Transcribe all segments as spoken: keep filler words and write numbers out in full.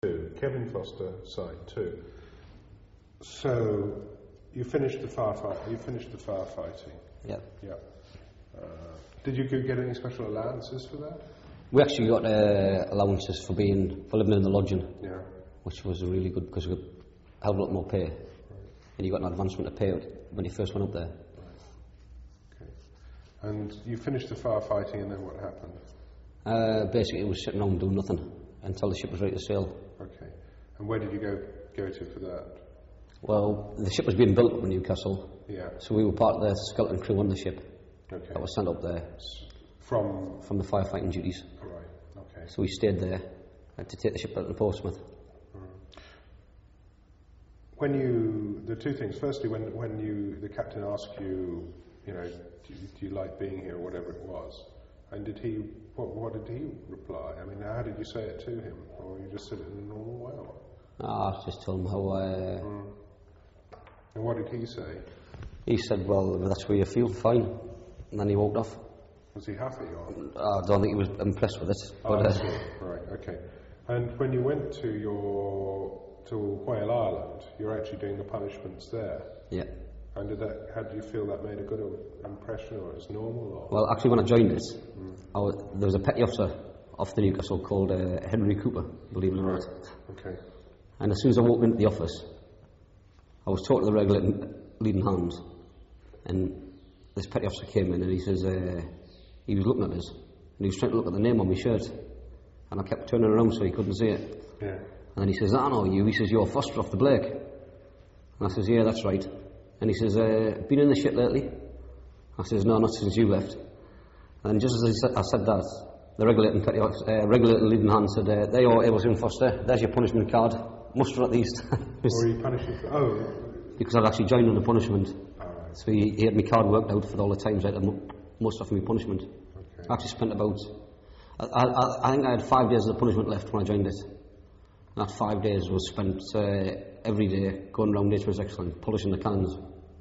two, Kevin Foster, side two. So you finished the firefight. You finished the firefighting. Yeah. Yeah. Uh, did you get any special allowances for that? We actually got uh, allowances for being for living in the lodging. Yeah. Which was really good because we got a hell of a lot more pay. Right. And you got an advancement of pay when you first went up there. Right. Okay. And you finished the firefighting, and then what happened? Uh, basically, it was sitting around doing nothing until the ship was ready to sail. Okay. And where did you go go to for that? Well, the ship was being built up in Newcastle. Yeah. So we were part of the skeleton crew on the ship. Okay. That was sent up there. From? From the firefighting duties. Right. Okay. So we stayed there to take the ship out to Portsmouth. When you, the two things. Firstly, when when you, the captain asked you, you know, do you, do you like being here, or whatever it was, and did he, what, what did he reply? I mean, how did you say it to him, or you just said it in a normal way? Or? Ah, I just told him how. Uh, mm. And what did he say? He said, "Well, if that's where you feel, fine." And then he walked off. Was he happy, or? I don't think he was impressed with it. Oh, but, I uh, see. Right. Okay. And when you went to your to Whale Island, you're actually doing the punishments there. Yeah. And did that? How do you feel that made a good impression, or it's normal? Or? Well, actually, when I joined it, mm. I was, there was a petty officer off the Newcastle called uh, Henry Cooper, believe it or not. Okay. And as soon as I walked into the office, I was talking to the regulating leading hand, and this petty officer came in and he says, uh, he was looking at us, and he was trying to look at the name on my shirt, and I kept turning around so he couldn't see it. Yeah. And then he says, I know you. He says, you're Foster off the Blake. And I says, yeah, that's right. And he says, uh, been in the shit lately? I says, no, not since you left. And just as I said, I said that, the regulating, petty officer, uh, regulating leading hand said, uh, there you are, Abelson Foster, there's your punishment card. Muster at least. Or are you punishing for, oh. Because I'd actually joined on the punishment. All right. So he, he had my card worked out for all the times I had most of my punishment. Okay. I actually spent about, I, I, I think I had five days of the punishment left when I joined it. And that five days was spent uh, every day going around H M S Excellent, polishing the cannons.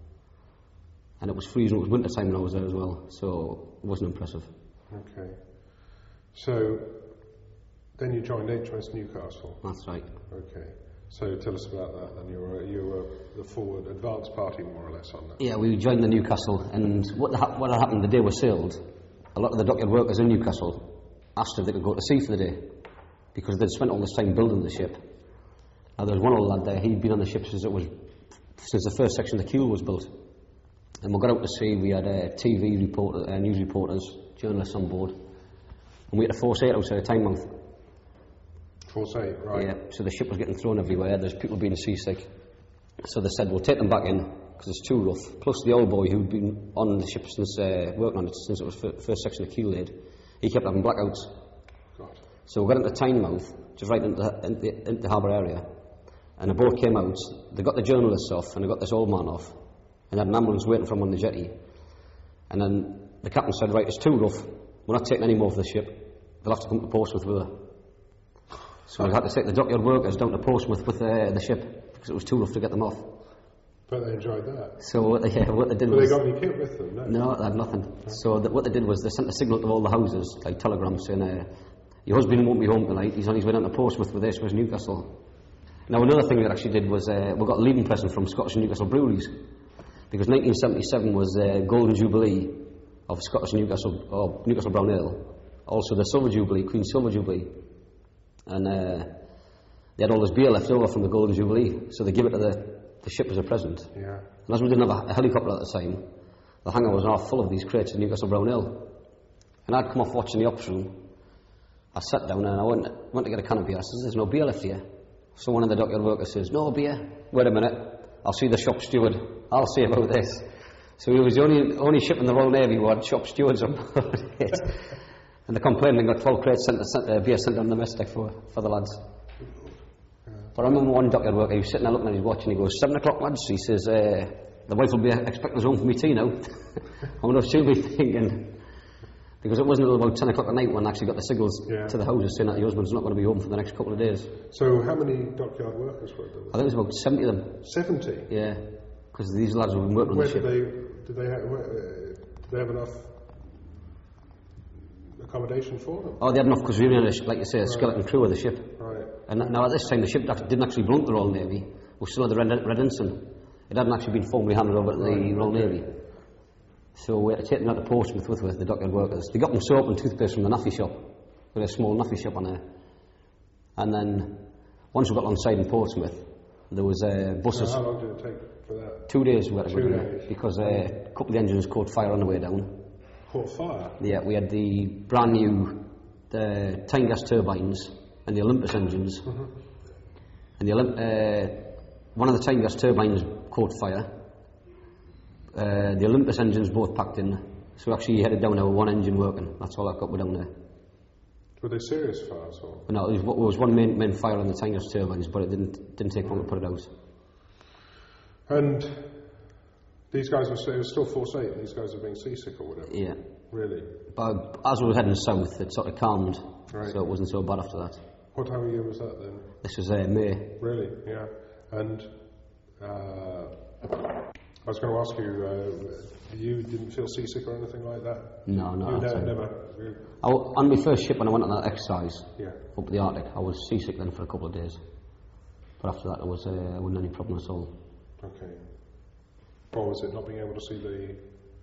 And it was freezing, it was winter time when I was there as well, so it wasn't impressive. Okay. So, then you joined H M S Newcastle? That's right. Okay. So tell us about that then. You were, you were the forward advance party more or less on that. Yeah, we joined the Newcastle, and what, the, what had happened the day we sailed, a lot of the dockyard workers in Newcastle asked if they could go to sea for the day, because they'd spent all this time building the ship. Now there was one old lad there, he'd been on the ship since it was, since the first section of the keel was built. And we got out to sea, we had uh, T V reporter, uh, news reporters, journalists on board, and we had to force eight outside of Tynemouth. Force eight, right. Yeah, so the ship was getting thrown everywhere, there's people being seasick. So they said, we'll take them back in, because it's too rough. Plus the old boy who'd been on the ship since, uh, working on it since it was f- first section of keel laid, he kept having blackouts. God. So we got into Tynemouth, just right into the, into, into the harbour area, and a boat came out, they got the journalists off, and they got this old man off, and had an ambulance waiting for him on the jetty. And then the captain said, right, it's too rough, we're not taking any more for the ship, they'll have to come to Portsmouth with her. So we had to take the dockyard workers down to Portsmouth with uh, the ship, because it was too rough to get them off. But they enjoyed that. So what they, yeah, what they did but was... they got any kit with them, no? No, they had nothing. No. So the, what they did was they sent a signal to all the houses, like telegrams saying, uh, your husband won't be home tonight, he's on his way down to Portsmouth with H M S Newcastle. Now another thing we actually did was, uh, we got a leaving present from Scottish and Newcastle breweries, because nineteen seventy-seven was the uh, Golden Jubilee of Scottish and Newcastle, or Newcastle Brown Ale. Also the Silver Jubilee, Queen's Silver Jubilee. And uh, they had all this beer left over from the Golden Jubilee, so they give it to the, the ship as a present. Yeah. And as we didn't have a, a helicopter at the time, the hangar was half full of these crates of Newcastle Brown Ale. And I'd come off watching the option, I sat down and I went, went to get a can of beer. I said, there's no beer left here. So one of the dockyard workers says, no beer. Wait a minute, I'll see the shop steward. I'll see about this. So he was the only, only ship in the Royal Navy who had shop stewards on board it. And they complained and got twelve crates sent, sent, uh, beer sent on the mess deck for, for the lads. But I remember one dockyard worker, he was sitting there looking at his watch and he goes, seven o'clock lads, he says, uh, the wife will be expecting us home for me tea now. I wonder if she'll be thinking, because it wasn't until about ten o'clock at night when I actually got the signals yeah. to the houses saying that the husband's not going to be home for the next couple of days. So how many dockyard workers were there? I think it was about seventy of them. seventy? Yeah, because these lads have been working where on the did ship. They, did they have, where, uh, did they have enough accommodation for them? Oh, they had enough because we were in a, like you say, a skeleton right. crew of the ship. Right. And now at this time the ship act- didn't actually belong to the Royal Navy. It was still at the Red, Red Ensign. It hadn't actually been formally handed over to the Right, Royal okay. Navy. So we had to take them out to Portsmouth with, with the dockyard workers. They got them soap and toothpaste from the naffy shop. We had a small naffy shop on there. And then, once we got on side in Portsmouth, there was uh, buses. So how long did it take for that? Two days we had to go Two down days. because uh, a couple of the engines caught fire on the way down. Caught fire? Yeah, we had the brand new the Tyne gas turbines and the Olympus engines. Mm-hmm. And the Olymp- uh, one of the Tyne gas turbines caught fire. Uh, the Olympus engines both packed in. So we actually headed down there with one engine working. That's all I've got. We're down there. Were they serious fires or? But no, there was, there was one main, main fire on the Tyne gas turbines, but it didn't didn't take long to put it out. And these guys were, it was still Force eight, and these guys were being seasick or whatever? Yeah. Really? But as we were heading south, it sort of calmed, Right. so it wasn't so bad after that. What time of year was that then? This was uh, May. Really? Yeah. And uh, I was going to ask you, uh, you didn't feel seasick or anything like that? No, no. You that's never, it. never. You, I w- on my first ship when I went on that exercise yeah. up the Arctic, I was seasick then for a couple of days. But after that, there was uh, wasn't any problem at all. Okay. Or was it not being able to see the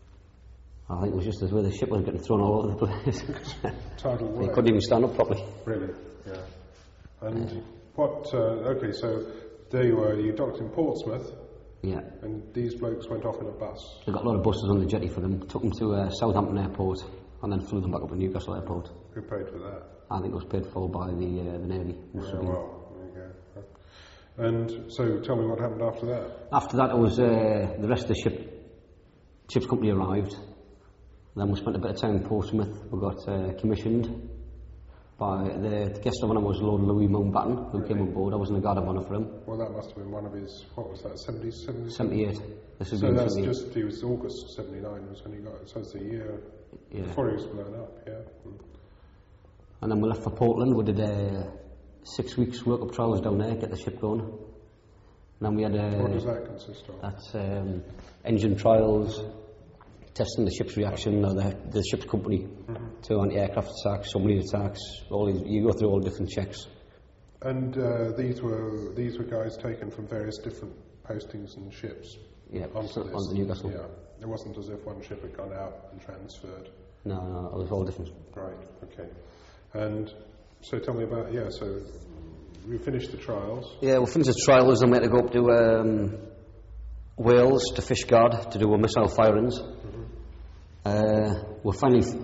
I think it was just the way the ship was getting thrown all over the place. tidal You wave? couldn't even stand up properly. Really? Yeah. And what? Uh, okay, so there you were. You docked in Portsmouth, Yeah. and these blokes went off in a bus. They got a lot of buses on the jetty for them, took them to uh, Southampton Airport, and then flew them back up to Newcastle Airport. Who paid for that? I think it was paid for by the uh, the Navy. Must Yeah, have been. well, there you go. And so, tell me what happened after that. After that, it was uh, the rest of the ship ship's company arrived. Then we spent a bit of time in Portsmouth. We got uh, commissioned by the, the guest of honour was Lord Louis Mountbatten, who Really? came on board. I was in the guard of honour for him. Well, that must have been one of his. What was that? seventies, seventies? seventy-eight. This is So that's seventy-eight. just. He was August seventy-nine. Was when he got. So it's a year Yeah. before he was blown up. Yeah. Mm. And then we left for Portland. We did uh, six weeks work up trials down there, get the ship going. And then we had uh, What does that consist of? that's um, engine trials, testing the ship's reaction, or the, the ship's company Mm-hmm. to anti-aircraft attacks, submarine attacks. All these, you go through all the different checks. And uh, these were these were guys taken from various different postings and ships. Yeah, Onto this. onto Newcastle. Yeah. It wasn't as if one ship had gone out and transferred. No, no, it was all different. Right. Okay. And so tell me about yeah. So we finished the trials. Yeah, we finished the trials and we had to go up to um, Wales to Fishguard to do our missile firings. Uh, we finally f-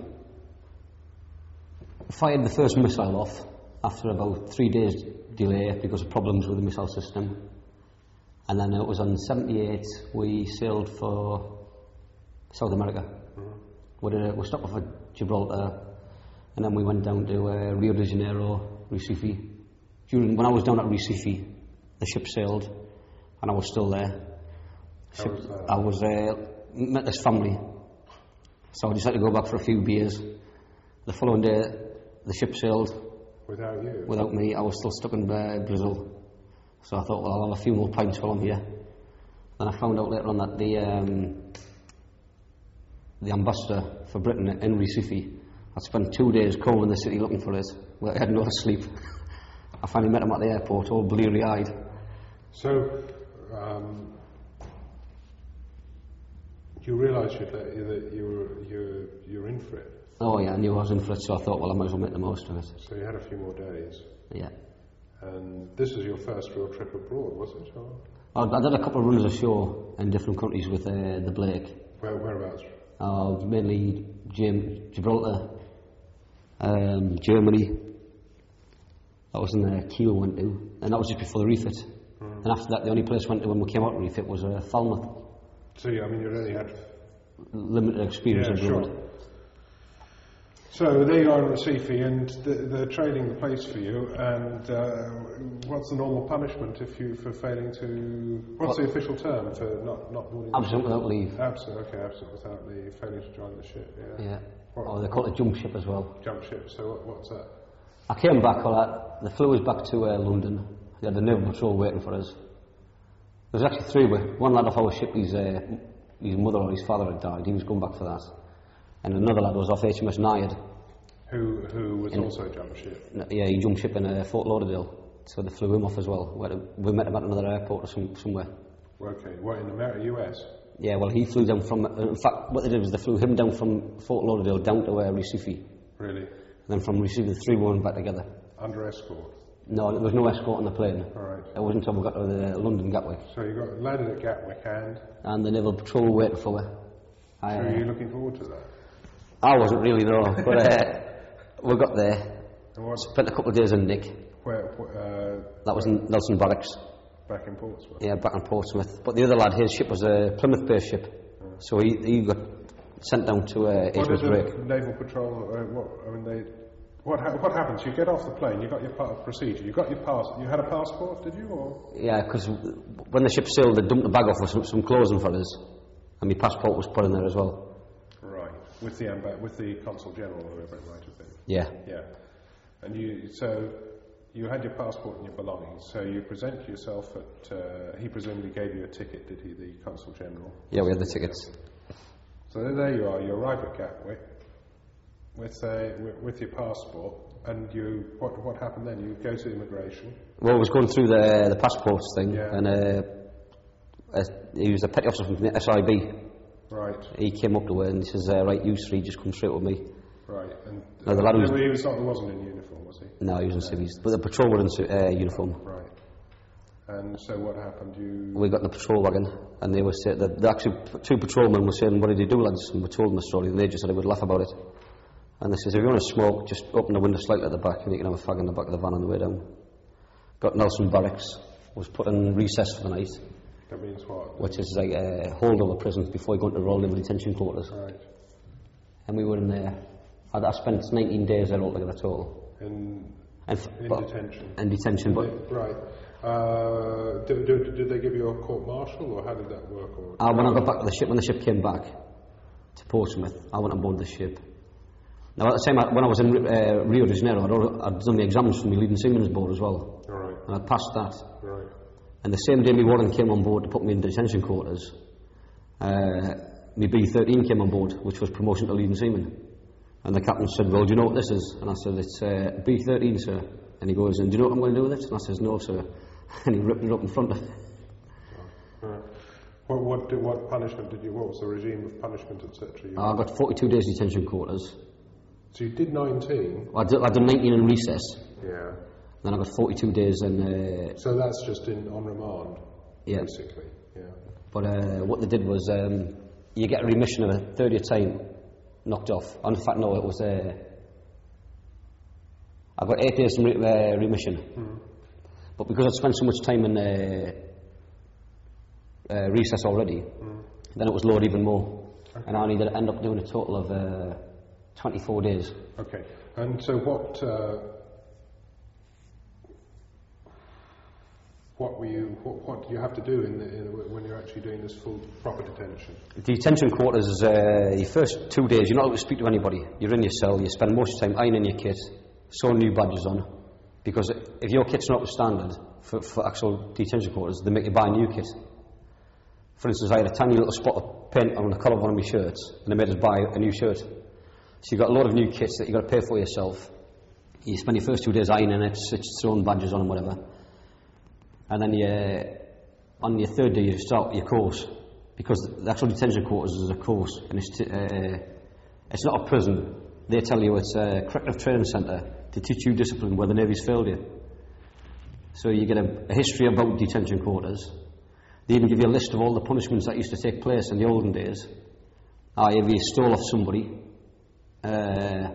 fired the first missile off after about three days delay because of problems with the missile system. And then it was on seventy-eight we sailed for South America. We, did a, we stopped off at Gibraltar and then we went down to uh, Rio de Janeiro, Recife. During, when I was down at Recife, the ship sailed and I was still there. How Ship- was that? I was uh, met this family, so I decided to go back for a few beers. The following day, the ship sailed Without you. without me. I was still stuck in uh, Brazil, so I thought, well, I'll have a few more pints while I'm here. Then I found out later on that the um, the ambassador for Britain in Recife had spent two days combing the city looking for it. Well, I had no sleep. I finally met him at the airport, all bleary-eyed. So um, you realised you'd let- that you were you're you're in for it. Oh yeah, I knew I was in for it, so I thought, well, I might as well make the most of it. So you had a few more days. Yeah. And this was your first real trip abroad, was it? Or I I did a couple of runs ashore in different countries with uh, the Blake. where, whereabouts? Uh, mainly Gim- Gibraltar, um, Germany. That was in uh, Kiel went to, and that was just before the refit. Mm. And after that, the only place I went to when we came out of refit was uh, Falmouth. So yeah, I mean, you only had Limited experience yeah, abroad. sure. So there you are in Recife, and th- they're trading the place for you. And uh, what's the normal punishment if you for failing to? What's the official term for not not boarding? the Absent ship? without leave. Absent. Okay, absent without the failing to join the ship. Yeah. Yeah. What- Or they call it a jump ship as well. Jump ship. So what, what's that? I came back, all that. They flew us back to uh, London. They had the naval patrol waiting for us. There was actually three of us. One lad off our ship, his, uh, his mother or his father had died. He was going back for that. And another lad was off H M S Naiad. Who who was In- also jumped ship? No, Yeah, he jumped ship in uh, Fort Lauderdale, so they flew him off as well. We, had a- we met him at another airport or some, somewhere. Okay, what, in America, U S? Yeah, well, he flew down from. Uh, in fact, what they did was they flew him down from Fort Lauderdale down to uh, Recife, Really? and then from Recife the three went back together. Under escort? No, there was no escort on the plane. All right. It wasn't until we got to the London Gatwick, So you got landed at Gatwick, and and the naval patrol waited for me. I, so uh, are you looking forward to that? I wasn't really no, but uh, we got there. And what, Spent a couple of days in Nick. where, wh- uh, That was in Nelson Barracks. back in Portsmouth? Yeah, back in Portsmouth. But the other lad, his ship was a Plymouth-based ship, so he, he got sent down to uh, What H M S did Drake. the naval patrol? Uh, what I mean, they. What ha- what happens? You get off the plane. You got your part of procedure. You got your pass. You had a passport, did you? Or Yeah, because when the ship sailed, they dumped the bag off with some, some clothing for us, and my passport was put in there as well. right with the amba- with the consul general or whoever it might have been. Yeah. Yeah, and you so you had your passport and your belongings. So you present yourself at. Uh, he presumably gave you a ticket, did he? The consul general. Yeah, we had the tickets. So there you are. You arrive at Gatwick with a, with, with your passport, and you what what happened then? You go to immigration. Well, I was going through the the passports thing, Yeah. and uh, uh, he was a petty officer from the S I B. Right, He came up to her and he says, uh, "Right, you three, just come straight with me." right. And No, the lad who was- he was not, he wasn't in uniform, was he? No, he was in civvies, but the patrol were in su- uh, uniform. Right. And so what happened? You We got in the patrol wagon, and they were saying, the, the actual p- two patrolmen were saying, "What did you do, lads?" And we told them the story, and they just said they would laugh about it. And they says, "If you want to smoke, just open the window slightly at the back, and you can have a fag in the back of the van on the way down." Got Nelson Barracks, was put in recess for the night, that means what? which is like a holdover prison before you go into Royal Naval Detention Quarters. Right. And we were in there. I, I spent nineteen days there altogether total. In And f- in but- detention. In detention, but Right. Uh, did, did, did they give you a court martial, or how did that work? Or uh, when I got back to the ship, when the ship came back to Portsmouth, I went on board the ship. Now, at the same time, when I was in uh, Rio de Janeiro, I'd, al- I'd done the exams for my leading seaman's board as well, All right. and I'd passed that. Right. And the same day my warden came on board to put me in detention quarters, uh, my B thirteen came on board, which was promotion to leading seaman. And the captain said, "Well, do you know what this is?" And I said, "It's uh, B thirteen, sir." And he goes, "And do you know what I'm going to do with it?" And I says, "No, sir." And he ripped it up in front of me. Right. What what did, what punishment did you? What was the regime of punishment, et cetera? I got forty-two days detention quarters. So you did nineteen. I did, I did nineteen in recess, Yeah. then I got forty-two days in... Uh, So that's just in on remand. Yeah. Basically. Yeah. but uh, what they did was, um, you get a remission of a third of your time knocked off. In fact, no, it was... Uh, I got eight days in re- uh, remission. Mm. But because I'd spent so much time in uh, uh, recess already, Mm. then it was lowered even more. Okay. And I only did end up doing a total of uh, twenty-four days. Okay. And so what? Uh, what were you? What, what do you have to do in, the, in the, when you're actually doing this full proper detention? Detention quarters is uh, your first two days. You're not allowed to speak to anybody. You're in your cell. You spend most of the time ironing your kit, sewing new badges on. Because if your kit's not up to standard for, for actual detention quarters, they make you buy a new kit. For instance, I had a tiny little spot of paint on the collar of one of my shirts, and they made us buy a new shirt. So you've got a lot of new kits that you've got to pay for yourself. You spend your first two days ironing it, sewing badges on and whatever. And then you, on your third day you start your course, because the actual detention quarters is a course, and it's, t- uh, it's not a prison. They tell you it's a corrective training centre to teach you discipline where the Navy's failed you. So you get a, a history about detention quarters. They even give you a list of all the punishments that used to take place in the olden days. Ah, if you stole off somebody, uh,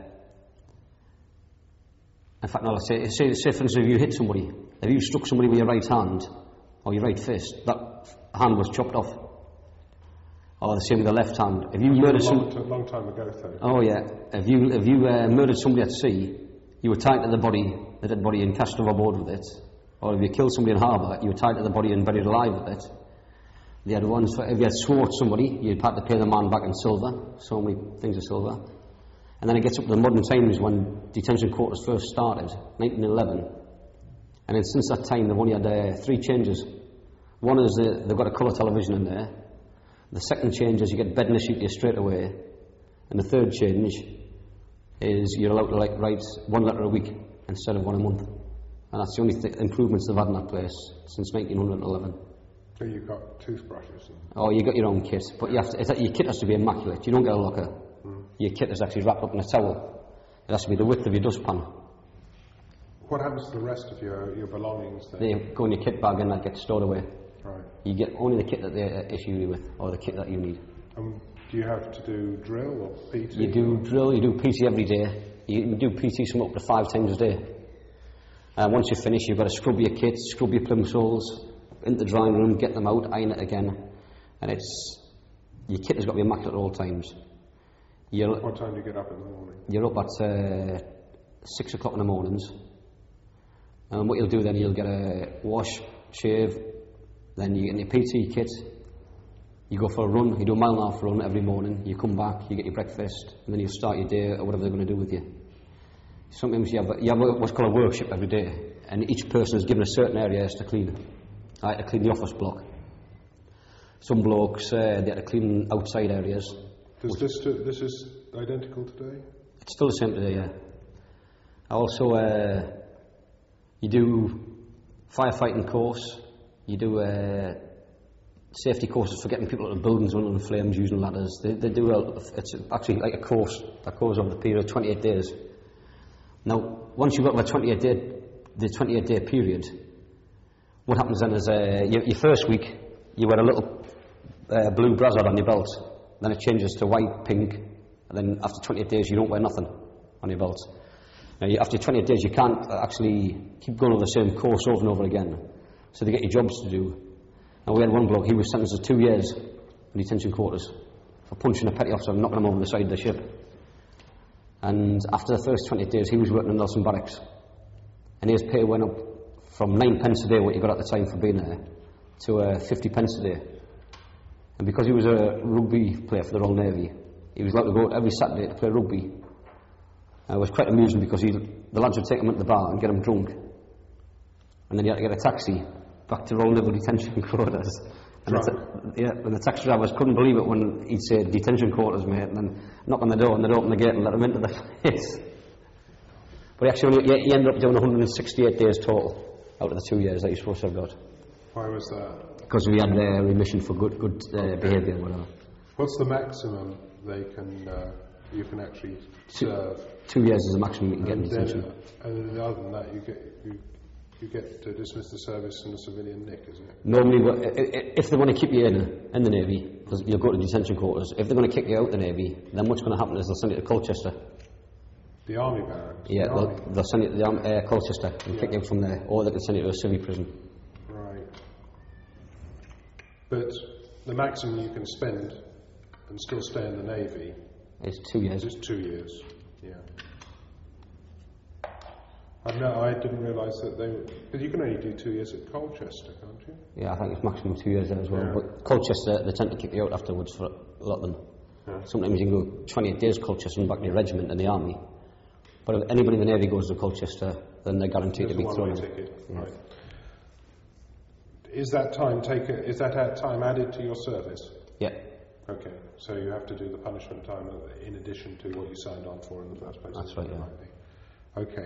in fact, no, let's say, say, say for instance, if you hit somebody, if you struck somebody with your right hand or your right fist, that hand was chopped off. Or the same with the left hand. If you murdered long, some, t- long time ago, though. oh yeah, if you if you uh, murdered somebody at sea, you were tied to the body, the dead body, and cast overboard with it. Or if you killed somebody in harbour, you were tied to the body and buried alive with it. The other ones, if you had swore at somebody, you'd had to pay the man back in silver, so many things of silver. And then it gets up to the modern times when detention quarters first started, nineteen eleven. And then since that time, they've only had uh, three changes. One is uh, they've got a colour television in there. The second change is you get bed in a sheet here straight away. And the third change is you're allowed to like write one letter a week instead of one a month. And that's the only th- improvements they've had in that place since nineteen eleven. So you've got toothbrushes? And Oh, you got your own kit, but you have to, it's, your kit has to be immaculate. You don't get a locker. Mm. Your kit is actually wrapped up in a towel. It has to be the width of your dustpan. What happens to the rest of your, your belongings then? They go in your kit bag and that gets stored away. Right. You get only the kit that they uh, issue you with, or the kit that you need. Um, do you have to do drill or P T? You do drill, you do P T every day. You can do P T some up to five times a day. And once you finish, you've got to scrub your kit, scrub your plum soles, into the drying room, get them out, iron it again. And it's, your kit has got to be immaculate at all times. You're, What time do you get up in the morning? You're up at uh, six o'clock in the mornings. And what you'll do then, you'll get a wash, shave, then you get your P T kit, you go for a run, you do a mile and a half run every morning, you come back, you get your breakfast, and then you start your day or whatever they're going to do with you. Sometimes you have, you have what's called a workshop every day, and each person is given a certain area to clean. I had to clean the office block. Some blokes, uh, they had to clean outside areas. Does this, st- this is identical today? It's still the same today, yeah. I also, uh, you do firefighting course, you do uh, safety courses for getting people out of buildings under the flames using ladders. They, they do a, it's actually like a course that goes over the period of twenty-eight days. Now, once you've got the twenty-eight day, the twenty-eight day period, what happens then is uh, your, your first week you wear a little uh, blue brassard on your belt, then it changes to white, pink, and then after twenty-eight days you don't wear nothing on your belt. Now, you, after twenty-eight days you can't actually keep going over the same course over and over again, so they get your jobs to do. Now, we had one bloke, he was sentenced to two years in detention quarters for punching a petty officer and knocking him over the side of the ship. And after the first twenty days, he was working in Nelson Barracks. And his pay went up from nine pence a day, what you got at the time for being there, to uh, fifty pence a day. And because he was a rugby player for the Royal Navy, he was allowed to go out every Saturday to play rugby. And it was quite amusing because he, the lads would take him at the bar and get him drunk. And then he had to get a taxi back to Royal Naval Detention Quarters. And the, ta- yeah, and the taxi drivers couldn't believe it when he'd say detention quarters, mate, and then knock on the door and they'd open the gate and let him into the place. But he actually only, he ended up doing one hundred sixty-eight days total out of the two years that he's supposed to have got. Why was that? Because we had uh, remission for good good uh, behaviour and whatever. What's the maximum they can uh, you can actually serve? Two years is the maximum you can get in And detention. then, and then other than that, you get you, you get to dismiss the service in a civilian nick, isn't it? Normally, wha- i- i- if they want to keep you in in the Navy, because you'll go to detention quarters, if they're going to kick you out of the Navy, then what's going to happen is they'll send you to Colchester. The army barracks. Yeah, the they'll, army. they'll send you to the, arm- uh, Colchester and Yeah. kick you out from there, or they can send you to a civvy prison. Right. But the maximum you can spend and still stay in the Navy It's two years. is two years. Yeah. I know. I didn't realise that they. Because you can only do two years at Colchester, can't you? Yeah, I think it's maximum two years there as well. Yeah. But Colchester, they tend to kick you out afterwards for a lot of them. Yeah. Sometimes you can go twenty-eight days Colchester and back to your regiment in the army. But if anybody in the Navy goes to Colchester, then they're guaranteed There's to a be thrown one-way in. ticket. Yeah. Right. Is that time taken? Is that ad- time added to your service? Yeah. Okay. So you have to do the punishment time in addition to what you signed on for in the first place. That's right, yeah. Might be. Okay.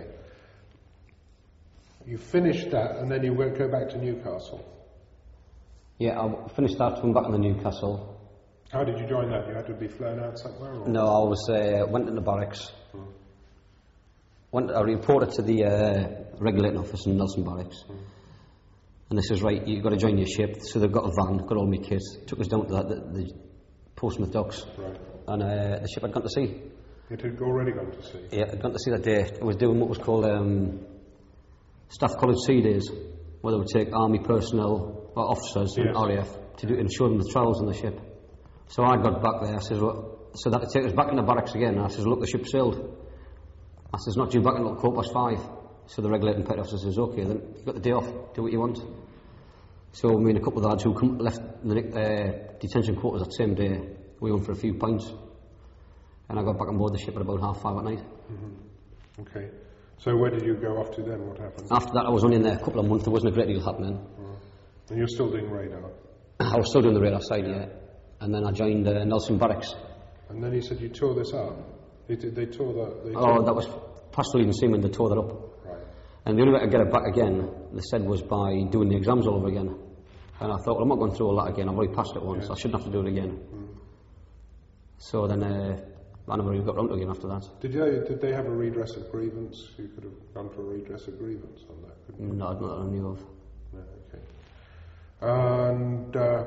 You finished that, and then you won't go back to Newcastle. Yeah, I finished that, went back into Newcastle. How did you join that? You had to be flown out somewhere? Or? No, I was uh, went into barracks. Hmm. Went, I reported to the uh, regulating office in Nelson Barracks. Hmm. And they says, right, you've got to join your ship. So they've got a van, got all my kids. Took us down to that, the, the Portsmouth docks. Right. And uh, the ship I'd gone to sea. It had already gone to sea. Yeah, I'd gone to sea that day. I was doing what was called um, Staff College Sea Days, where they would take army personnel, or officers Yes. and R A F, to do and show them the trials on the ship. So I got back there, I says, well, so that to take us back in the barracks again, and I says, look, the ship sailed. I says, not due back until quarter past five. So the regulating petty officer says, okay, then you've got the day off, do what you want. So me and a couple of lads who come, left the uh, detention quarters that same day, we went for a few pints. And I got back on board the ship at about half five at night. Mm-hmm. Okay. So where did you go off to then? What happened? After that, I was only in there a couple of months, there wasn't a great deal happening. Mm. And you're still doing radar? I was still doing the radar side, yeah. And then I joined uh, Nelson Barracks. And then you said you tore this up? They, did, they tore that... They Oh, tore that was Pastoral Eden Seaman, they tore that up. Right. And the only way to get it back again, they said, was by doing the exams all over again. And I thought, well, I'm not going through all that again, I've already passed it once, Yeah. I shouldn't have to do it again. Mm. So then, uh, I never really got round to it again after that. Did they, did they have a redress of grievance? You could have gone for a redress of grievance on that, couldn't you? No, not that I knew of. No, okay. And uh,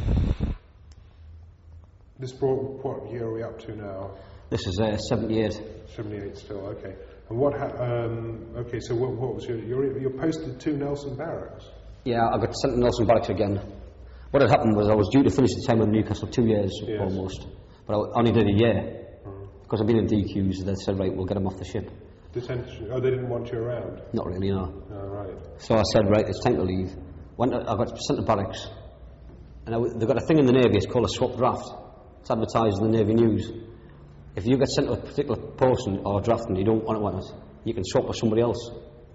this brought, what year are we up to now? This is uh, seventy-eight. seventy-eight still, okay. And what, ha- um, okay, so what, what was your, you're, you're posted to Nelson Barracks? Yeah, I got sent to Nelson Barracks again. What had happened was I was due to finish the time in Newcastle two years Yes. almost, but I only did a year. Mm. Because I've been in D Qs, they said, right, we'll get him off the ship. Detention? Oh, they didn't want you around? Not really, no. Oh, right. So I said, right, it's time to leave. Went to, I got sent to barracks, and I, they've got a thing in the Navy, it's called a swap draft. It's advertised in the Navy News. If you get sent to a particular posting or draft and you don't want it, want it, you can swap with somebody else.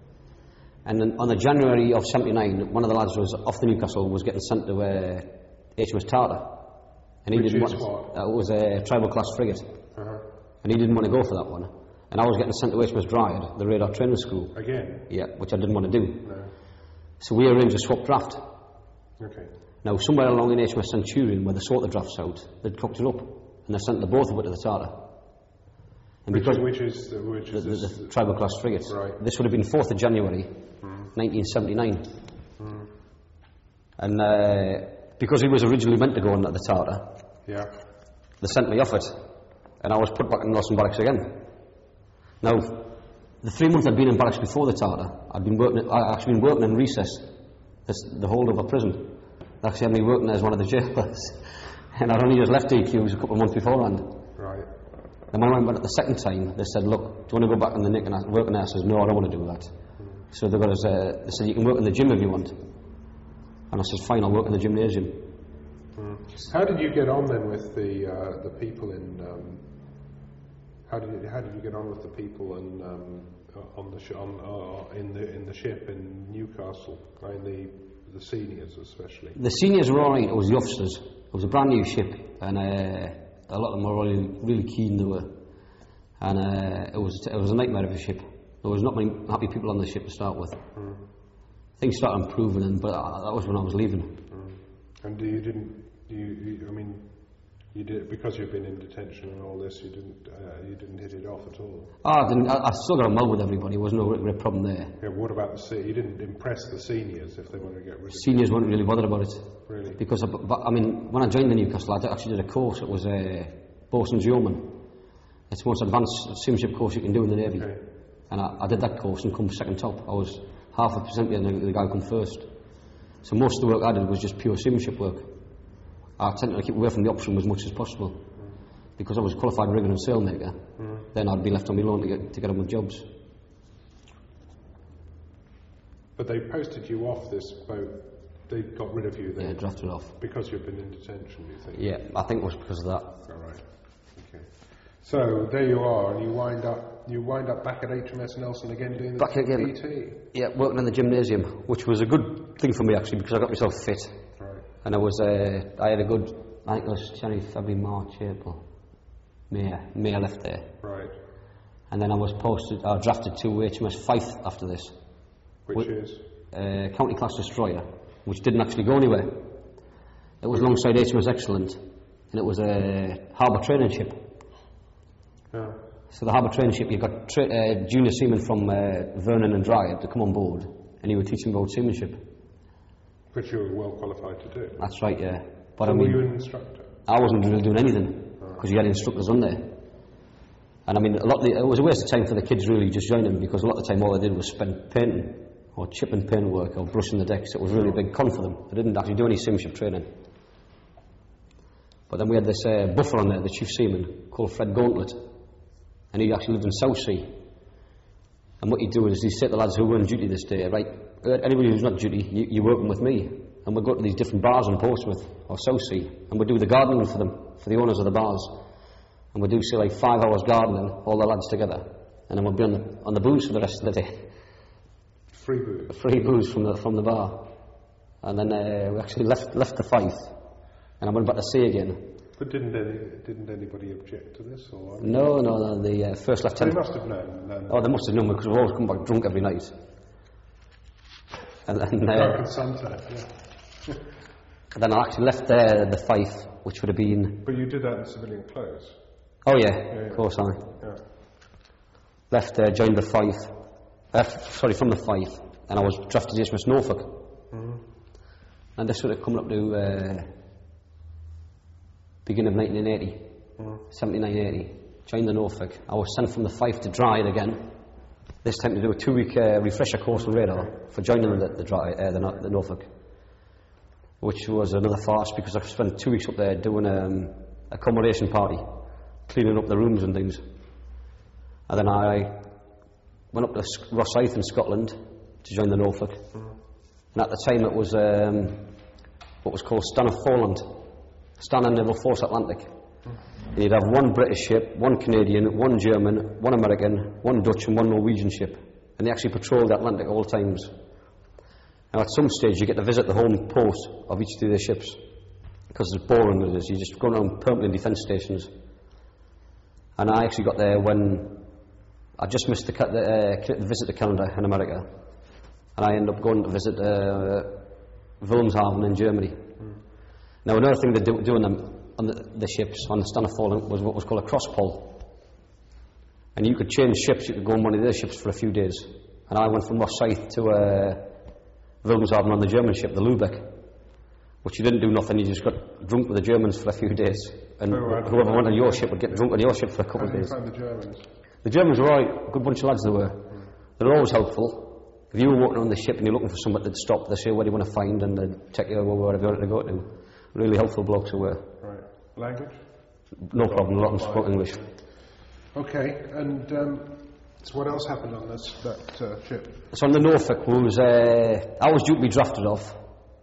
And then on the January of seventy-nine, one of the lads was off the Newcastle, was getting sent to uh, H M S Tartar. And he Which didn't is want what? uh, it was a tribal class frigate. Uh-huh. And he didn't want to go for that one. And I was getting sent to H M S Dryad, the radar training school. Again? Yeah, which I didn't want to do. No. So we arranged a swap draft. Okay. Now, somewhere along in H M S Centurion, where they sort the drafts out, they'd cocked it up, and they sent the both of it to the Tartar. And Which, because which is the, which the, is the, this, the tribal class frigates, Right. this would have been fourth of January, Mm. nineteen seventy-nine. Mm. And uh, because he was originally meant to go on at the Tartar, Yeah. they sent me off it, and I was put back in Nelson Barracks again. Now, the three months I'd been in barracks before the Tartar, I'd been working. I'd actually been working in recess, this, the whole of a prison. They actually had me working there as one of the jailers, and I'd only just left D Qs a couple of months beforehand. Right. And when I went back the second time, they said, "Look, do you want to go back in the nick and work in there?" I said, "No, I don't want to do that." Mm. So they got us. Uh, they said, "You can work in the gym if you want," and I said, "Fine, I'll work in the gymnasium." Mm. How did you get on then with the uh, the people in? Um, how did you, how did you get on with the people in, um, on the sh- on uh, in the in the ship in Newcastle? I mean the the seniors especially. The seniors were all right. It was the officers. It was a brand new ship, and uh, a lot of them were really really keen. They were, and uh, it was it was a nightmare of a ship. There was not many happy people on the ship to start with. Mm. Things started improving, and but that was when I was leaving. Mm. And you didn't. You, you I mean. You did because you've been in detention and all this. You didn't. Uh, you didn't hit it off at all. Oh, I didn't. I, I still got on well with everybody. There was no great problem there. Yeah. What about the se- You didn't impress the seniors if they wanted to get rid of Seniors weren't really bothered about it. Really? Because, I, but, I mean, when I joined the Newcastle, I actually did a course. It was a boatswain's yeoman. It's the most advanced seamanship course you can do in the Navy. Okay. And I, I did that course and come second top. I was half a percent behind the, the guy who come first. So most of the work I did was just pure seamanship work. I tended to keep away from the option as much as possible. Mm. Because I was a qualified rigger and sailmaker, mm. then I'd be left on my own to get, to get on with jobs. But they posted you off this boat. They got rid of you then? Yeah, drafted off. Because you've been in detention, you think? Yeah, I think it was because of that. All right. Okay. So there you are, and you wind up you wind up back at H M S Nelson again doing the back again. P T. Yeah, working in the gymnasium, which was a good thing for me actually because I got myself fit. Right. And I was uh, I had a good I think it was January, February, March, April, May. May I left there. Right. And then I was posted, I drafted to H M S Fife after this. Which with, is? Uh, County Class Destroyer, which didn't actually go anywhere. It was alongside H M S Excellent, and it was a harbour training ship. Yeah. So the harbour training ship, you got tra- uh, junior seamen from uh, Vernon and Dryad to come on board, and you were teaching about seamanship. Which you were well qualified to do. That's right, yeah. But so I mean, were you an instructor? I wasn't really doing anything because you had instructors on there. And I mean, a lot of the, it was a waste of time for the kids really just joining because a lot of the time all they did was spend painting or chipping paint work or brushing the decks. It was really a big con for them. They didn't actually do any seamanship training. But then we had this uh, buffer on there, the chief seaman, called Fred Gauntlet. And he actually lived in Southsea. And what he'd do is he'd say to the lads who were on duty this day, right, anybody who's not duty, you, you're working with me. And we'd go to these different bars in Portsmouth or Southsea, and we'd do the gardening for them, for the owners of the bars. And we'd do, say, like five hours gardening, all the lads together. And then we'd be on the, on the booze for the rest of the day. Free booze? Free booze from the, from the bar. And then uh, we actually left, left the Fife, and I went back to sea again. But didn't any, didn't anybody object to this? Or No, no, no, the uh, first they lieutenant... must have known. known Oh, they must have known because we've always come back drunk every night. And then, uh, Drunken Santa, yeah. and then I actually left uh, the Fife, which would have been... But you did that in civilian clothes? Oh yeah, Yeah, yeah. of course I. Yeah. Left, uh, joined the Fife, uh, sorry, from the Fife, and I was drafted to H M S Norfolk. Mm-hmm. And this would have come up to uh, beginning of nineteen eighty, Mm-hmm. seventy-nine eighty. Joined the Norfolk. I was sent from the Fife to Dryde again, this time to do a two-week uh, refresher course on radar for joining the, the, Dry, uh, the, the Norfolk, which was another farce because I spent two weeks up there doing um, a accommodation party, cleaning up the rooms and things. And then I went up to Rosyth in Scotland to join the Norfolk. Mm-hmm. And at the time it was um, what was called Stanhope Foreland, Standard Naval Force Atlantic. Mm-hmm. And you'd have one British ship, one Canadian, one German, one American, one Dutch and one Norwegian ship. And they actually patrolled the Atlantic at all times. Now at some stage you get to visit the home post of each of their ships, because it's boring it is. You just go around permanent defence stations. And I actually got there when I just missed the, the, uh, the visit to Canada in America, and I ended up going to visit uh, Wilhelmshaven in Germany. Mm. Now another thing they do doing them on the, the ships on the Stanhope Foreland was what was called a cross pull, and you could change ships. You could go on one of their ships for a few days, and I went from Rosyth to uh, Wilhelmshaven on the German ship, the Lübeck, which you didn't do nothing. You just got drunk with the Germans for a few days, and oh, right. whoever went on your ship would get drunk on your ship for a couple How of days. How did you find the Germans? The Germans were all right, a good bunch of lads they were. Mm. They were always helpful. If you were walking on the ship and you're looking for somebody, they'd stop, they'd say, what do you want to find, and they'd check you over wherever you want to go to. Really helpful blokes they were. Right. Language? No problem, a lot of them spoke English. Okay, and um, so what else happened on this that uh, ship? So on the Norfolk, was, uh, I was due to be drafted off.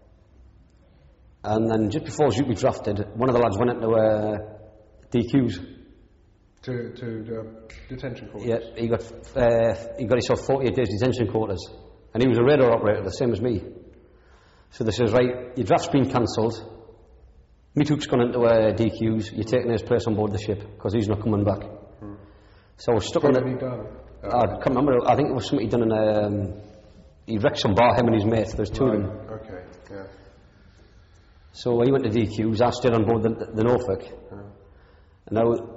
And then just before I was due to be drafted, one of the lads went into uh, D Qs. To, to uh, detention quarters? Yeah, he got, uh, he got himself forty-eight days detention quarters. And he was a radar operator, the same as me. So they says, right, your draft's been cancelled. Meetook's gone into uh, D Qs, you're taking his place on board the ship, because he's not coming back. Hmm. So I was stuck what on had it. he done? Uh, I can't remember, I think it was something he done in a... Um, he wrecked some bar, him and his mate, there's two right. of them. Okay, yeah. So he went to D Qs, I stayed on board the, the Norfolk. Yeah. And now,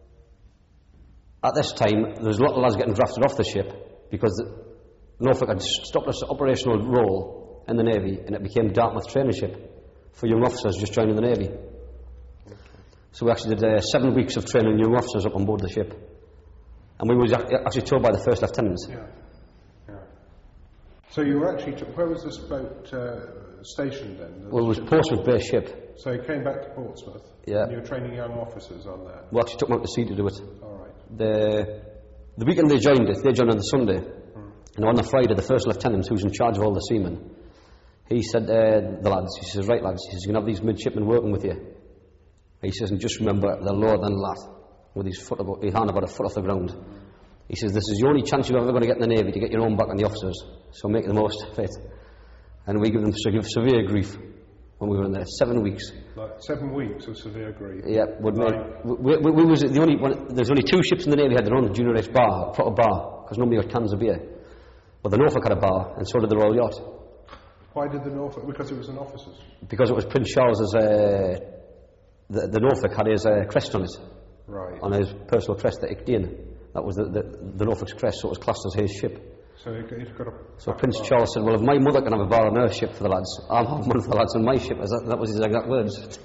at this time, there was a lot of lads getting drafted off the ship because the Norfolk had stopped its operational role in the Navy, and it became Dartmouth training ship for young officers just joining the Navy. Okay. So we actually did uh, seven weeks of training young officers up on board the ship. And we were actually told by the first lieutenant. Yeah. Yeah. So you were actually, t- where was this boat uh, stationed then? The well, it was Portsmouth Bay ship. So you came back to Portsmouth? Yeah. And you were training young officers on that? We actually took them out to sea to do it. All right. The, the weekend they joined it, they joined on the Sunday. Mm. And on the Friday, the first lieutenant, who's in charge of all the seamen, he said uh, the lads, he says, right lads, he says, you can have these midshipmen working with you. He says, and just remember, the lower than lat, with his foot about, his hand about a foot off the ground. He says, this is the only chance you're ever going to get in the Navy to get your own back on the officers, so make the most of it. And we give them so give severe grief when we were in there, seven weeks. Like seven weeks of severe grief? Yeah, would make, we, we, we was the only one, there's only two ships in the Navy had their own junior ace bar, proper bar, because nobody had cans of beer. Well, the Norfolk had a bar, and so did the Royal Yacht. Why did the Norfolk? Because it was an officer's? Because it was Prince Charles's, uh, the, the Norfolk had his uh, crest on it. Right. On his personal crest, the Icdean. That was the, the, the Norfolk's crest, so it was classed as his ship. So it, it got a... So Prince bar. Charles said, well, if my mother can have a bar on her ship for the lads, I'll have one for the lads on my ship. That, that was his exact words.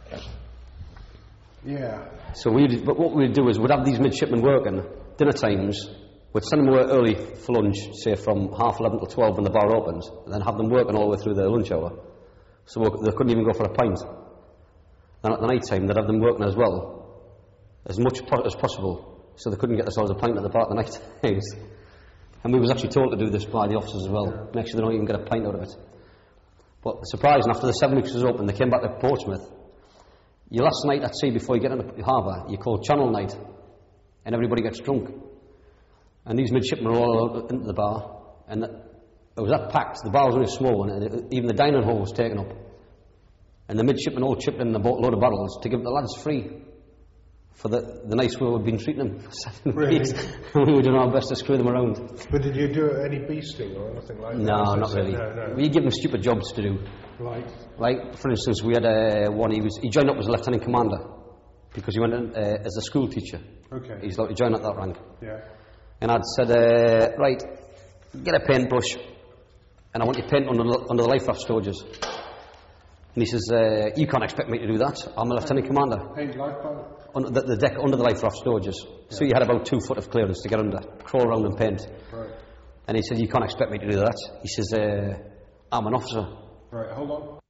Yeah. So we, but what we'd do is we'd have these midshipmen working, dinner times, we'd send them away early for lunch, say from half eleven till twelve when the bar opens, and then have them working all the way through their lunch hour. So they couldn't even go for a pint. Then at the night time, they'd have them working as well, as much po- as possible, so they couldn't get themselves a pint at the bar at the night times. And we was actually told to do this by the officers as well, yeah. Make sure they don't even get a pint out of it. But surprising, after the seven weeks was open, they came back to Portsmouth. Your last night at sea before you get into the harbour, you call Channel Night, and everybody gets drunk. And these midshipmen are all out into the bar, and it was that packed, the bar was only a small one, and it, even the dining hall was taken up. and the midshipmen all chipped in a boat load of barrels to give the lads free for the, the nice way we've been treating them for seven Really? weeks. We were doing our best to screw them around. But did you do any beasting or anything like that? No, As I not said, really. No, no. We give them stupid jobs to do. Like, Like, for instance, we had uh, one, he was he joined up as a lieutenant commander because he went in uh, as a school teacher. okay. He's like, he joined at that rank. Yeah. And I'd said, uh, right, get a paintbrush, and I want you to paint under the, under the life raft storages. And he says, uh, you can't expect me to do that. I'm a lieutenant commander. Paint lifeboat? On the, the deck under the life raft storages. So you had about two foot of clearance to get under, crawl around and paint. Right. And he said, you can't expect me to do that. He says, uh, I'm an officer. Right, hold on.